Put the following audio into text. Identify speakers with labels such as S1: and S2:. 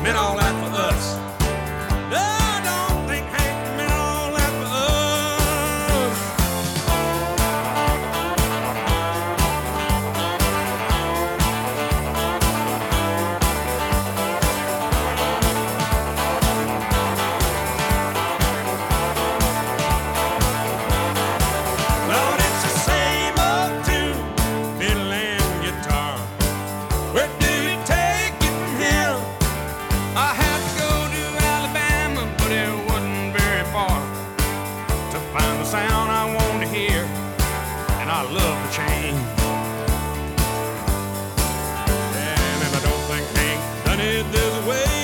S1: meant all that for us. No, I don't think Hank meant all that for us. Lord, it's the same old tune, fiddle and guitar. Where do you take it from here? I had to go to Alabama, but it wasn't very far to find the sound I wanted to hear, and I love the change. And I don't think Hank done it this way.